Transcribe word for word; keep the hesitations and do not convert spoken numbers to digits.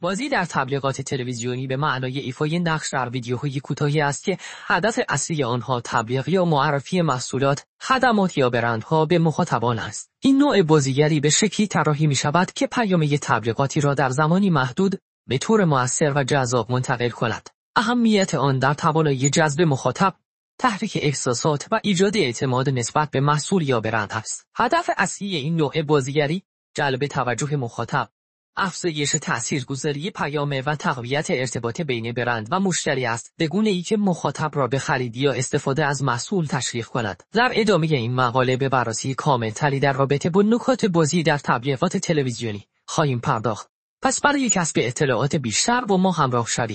بازی در تبلیغات تلویزیونی به معنای ایفای نقش در ویدیوهای کوتاهی است که هدف اصلی آنها تبلیغ یا معرفی محصولات، خدمات یا برندها به مخاطبان است. این نوع بازیگری به شکلی طراحی می شود که پیام تبلیغاتی را در زمانی محدود به طور مؤثر و جذاب منتقل کند. اهمیت آن در توانایی جذب مخاطب، تحریک احساسات و ایجاد اعتماد نسبت به محصول یا برند است. هدف اصلی این نوع بازیگری جلب توجه مخاطب، افزایش تاثیرگذاری پیام و تقویت ارتباط بین برند و مشتری است، به گونه‌ای که مخاطب را به خرید یا استفاده از محصول تشویق کند. در ادامه این مقاله به بررسی کامل‌تری در رابطه با نکات بازی در تبلیغات تلویزیونی خواهیم پرداخت. پس برای کسب اطلاعات بیشتر با ما همراه شوید.